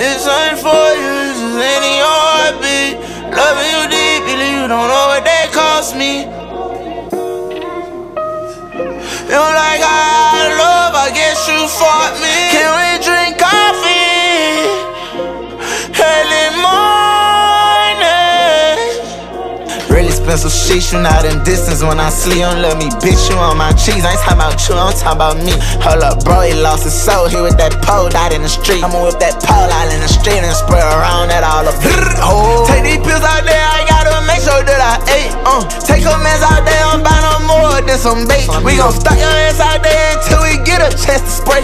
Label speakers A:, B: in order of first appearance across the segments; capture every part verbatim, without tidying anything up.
A: This ain't for you, this is in your heartbeat. Loving you deeply, you don't know what that cost me. You like I love, I guess you fought me. Can we drink coffee early morning? Really expensive shit, you not in distance when I sleep. Don't love me, bitch, you on my cheeks. I ain't talking about you, I'm talking about me. Hold up, bro, he lost his soul here with that pole out in the street. I'ma whip that pole out in the street and spread around that all up. Oh. Take these pills out there, I gotta make sure that I ate. Uh. Take a mess out there, I'm buy no more than some bait. We gon' stock your ass out there until we get a chance to spray.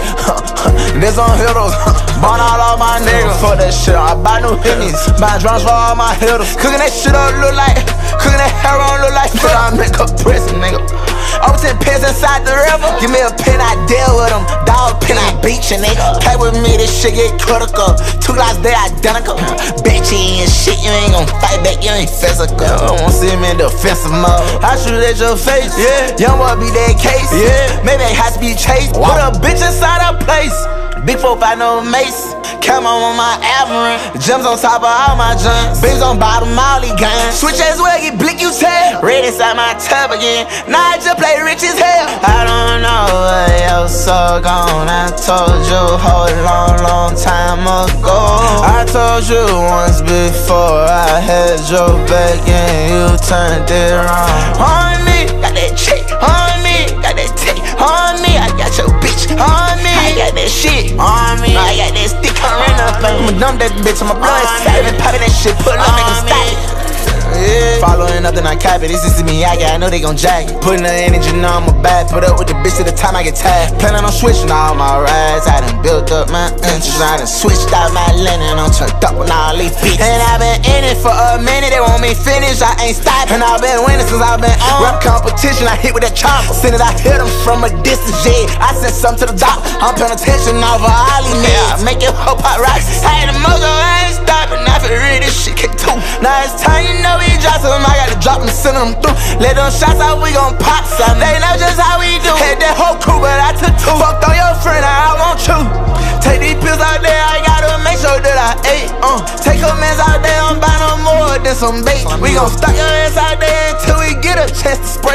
A: This on hitters, burn all of my niggas. For that shit, I buy new Hennies, buy drums for all my hitters. Cooking that shit up look like, cooking that hair on look like shit. I make a prison, nigga. Over ten pins inside the river. Give me a pin, I deal with them. Dog pin, I beat you, nigga. Play with me, this shit get critical. Two lives, they identical. Bitch, you ain't shit, you ain't gon' fight back, you ain't physical. I won't see him in defensive mode. I shoot at your face, yeah. Young boy be that case, yeah. Maybe it has to be chased. Wow. Put a bitch inside a place. Big four, five, no mace. Camo on my Averin. Gems on top of all my junks. Babes on bottom, all these guns. Switch as well, get blick, you tell. Red inside my tub again. Now I just play rich as hell. I don't know what else so gone. I told you a whole long, long time ago. I told you once before I had your back and you turned it wrong. On me, got that chick. On me, got that tick. On me, I got your bitch. On me, I got that shit. On me, I got that stick. I'ma dump that bitch, I'ma blow it savage. Poppin' that shit, pull up, make him stop. Yeah. Following up, then I cap it. This is me, I got, I know they gon' jack it. Putting the energy, know I'm a bad. Put up with the bitch to the time I get tired. Planning on switching all my rides. I done built up my interest. I done switched out my linen. I'm turned up with all these bitches. And I been in it for a minute. They want me finished, I ain't stopping. And I been winning since I been on rap competition. I hit with that chopper. Send it, I hit them from a distance, yeah. I sent some to the dock. I'm paying attention over all these niggas. I make it whole pot rocks. I had a mojo, I ain't stopping. I feel real, this shit kick too. Now it's time, you know we drop some. I gotta drop them, send them through. Let them shots out, we gon' pop some. They know just how we do. Had that whole crew, but I took two. Fucked on your friend, I want you. Take these pills out there, I gotta make sure that I ate. Uh. Take a mess out there, I'm buy no more than some bait. We gon' stock your ass out there until we get a chance to spray.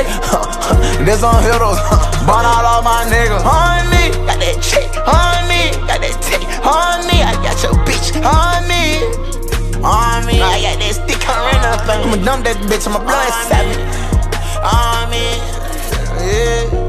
A: This on hitters, burn all of my niggas. On me, got that chick. On me, got that tick. On me, I got your bitch. On me. On me, I got that stick current up. I'ma dump that bitch, I'ma blow it savage. On me, yeah.